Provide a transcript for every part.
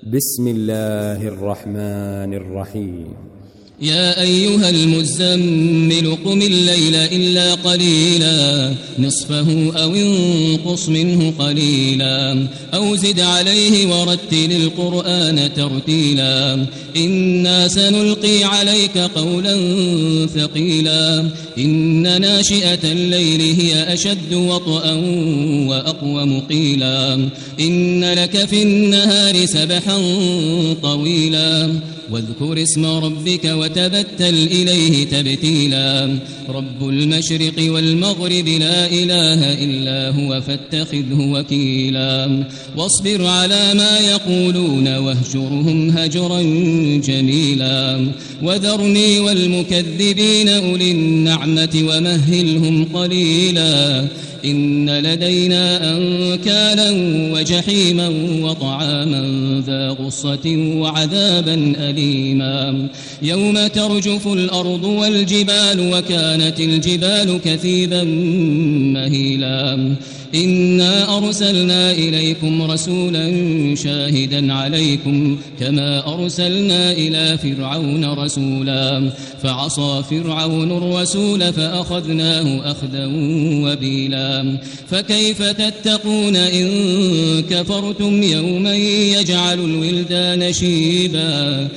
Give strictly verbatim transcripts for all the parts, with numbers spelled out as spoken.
بسم الله الرحمن الرحيم. يا أيها المزمل قم الليل إلا قليلا نصفه أو انقص منه قليلا أو زد عليه ورتل القرآن ترتيلا إنا سنلقي عليك قولا ثقيلا إن ناشئة الليل هي أشد وطئا وأقوم قيلا إن لك في النهار سبحا طويلا واذكر اسم ربك وتبتل إليه تبتيلا رب المشرق والمغرب لا إله إلا هو فاتخذه وكيلا واصبر على ما يقولون واهجرهم هجرا جميلا وذرني والمكذبين أولي النعمة ومهلهم قليلا إن لدينا أنكالا وجحيما وطعاما ذا غصة وعذابا أليما يوم ترجف الأرض والجبال وكانت الجبال كثيبا مهيلا إنا أرسلنا إليكم رسولا شاهدا عليكم كما أرسلنا إلى فرعون رسولا فعصى فرعون الرسول فأخذناه أخذا وبيلا فكيف تتقون إن كفرتم يوما يجعل الولدان شيبا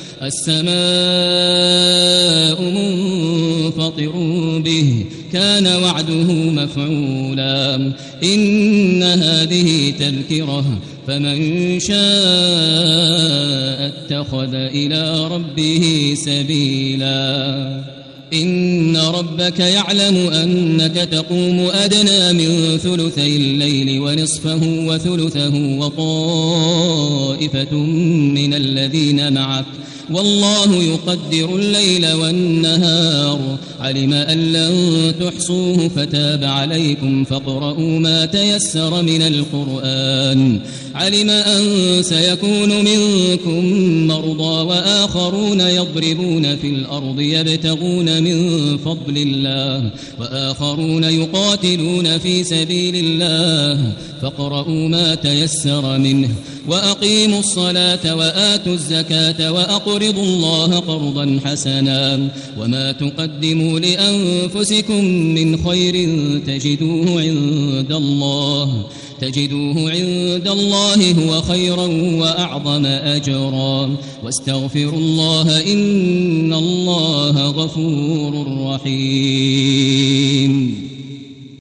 السماء منفطر به كان وعده مفعولا إن هذه تذكرة فمن شاء اتخذ إلى ربه سبيلا إن ربك يعلم أنك تقوم أدنى من ثلثي الليل ونصفه وثلثه وطائفة من الذين معك والله يقدر الليل والنهار علم أن لن تحصوه فتاب عليكم فاقرؤوا ما تيسر من القرآن علم أن سيكون منكم مرضى وآخرون يضربون في الأرض يبتغون من فضل الله وآخرون يقاتلون في سبيل الله فاقرؤوا ما تيسر منه وأقيموا الصلاة وآتوا الزكاة وأقرضوا الله قرضا حسنا وما تقدموا لأنفسكم من خير تجدوه عند الله تجدوه عند الله هو خيرا وأعظم أجرا واستغفروا الله إن الله غفور رحيم.